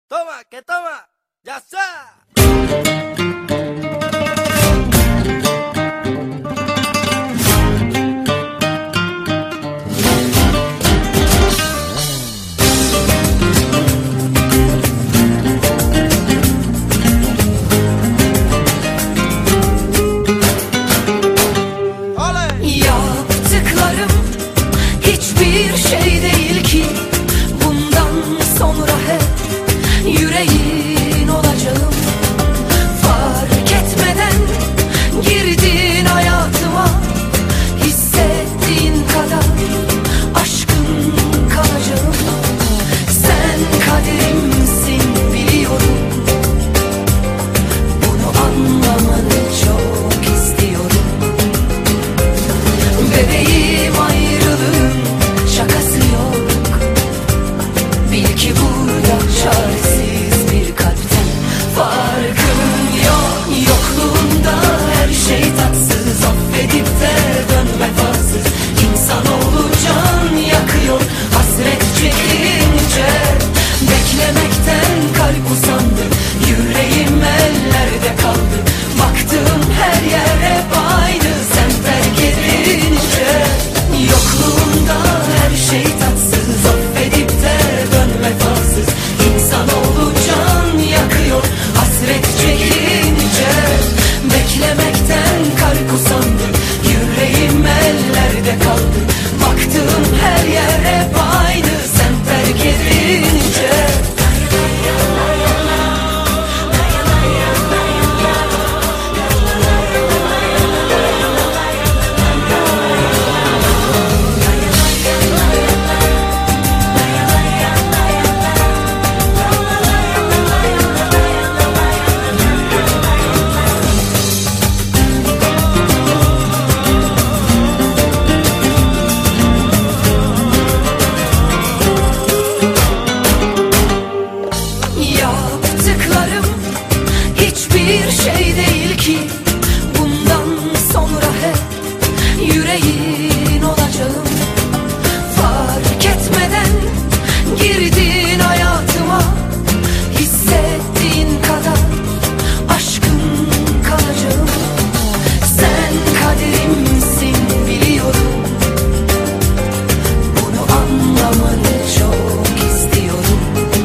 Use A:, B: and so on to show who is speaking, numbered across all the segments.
A: Toma, que toma. Ya está.
B: Yaptıklarım hiçbir şey değil ki. Bundan sonra hep yüreğin olacağım. Fark etmeden girdin hayatıma. Hissettiğin kadar aşkın kalacağım. Sen kaderimsin biliyorum. Bunu anlamanı çok istiyorum. Bebeğim, ayrılığın şakası yok. Bil ki burada çaresiz bir kalpten farkın yok. Yokluğunda her şey tatsız, affedip de dön vefasız. İnsanoğlu can yakıyor hasret çekince. Beklemekten kalp usandı, yüreğim ellerde kaldı. Baktığım her yer hep aynı, sen terk edince. Yokluğunda her şey tatsız, affedip de dön vefasız. İnsanoğlu can yakıyor hasret çekince. Beklemekten kalp usandı, yüreğim ellerde kaldı. Baktığım her yer hep aynı, sen terk edince. Yaptıklarım hiçbir şey değil ki. Bundan sonra hep yüreğin olacağım. Fark etmeden girdin hayatıma. Hissettiğin kadar aşkın kalacağım. Sen kaderimsin biliyorum. Bunu anlamanı çok istiyorum.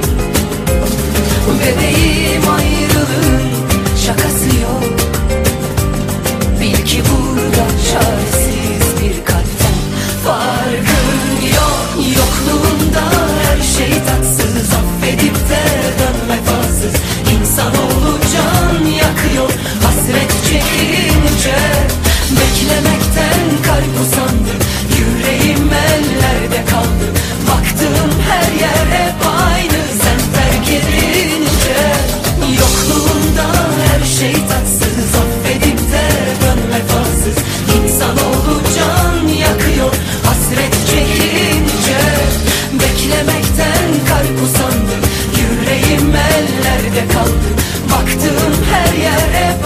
B: Bebeğim, ayrılığın şakası yok. Bil ki burada çaresiz bir kalpten farkın yok. Yokluğunda her şey tatsız, affedip de dön vefasız. İnsanoğlu can yakıyor hasret çekince. Beklemekten kalp usandı, yüreğim ellerde kaldı. Baktığım her yer hep aynı, sen terk edince. Yokluğunda her şey tatsız, affedip de dön vefasız. İnsanoğlu can yakıyor hasret çekince. Beklemekten kalp usandı, yüreğim ellerde kaldı. Baktığım her yer hep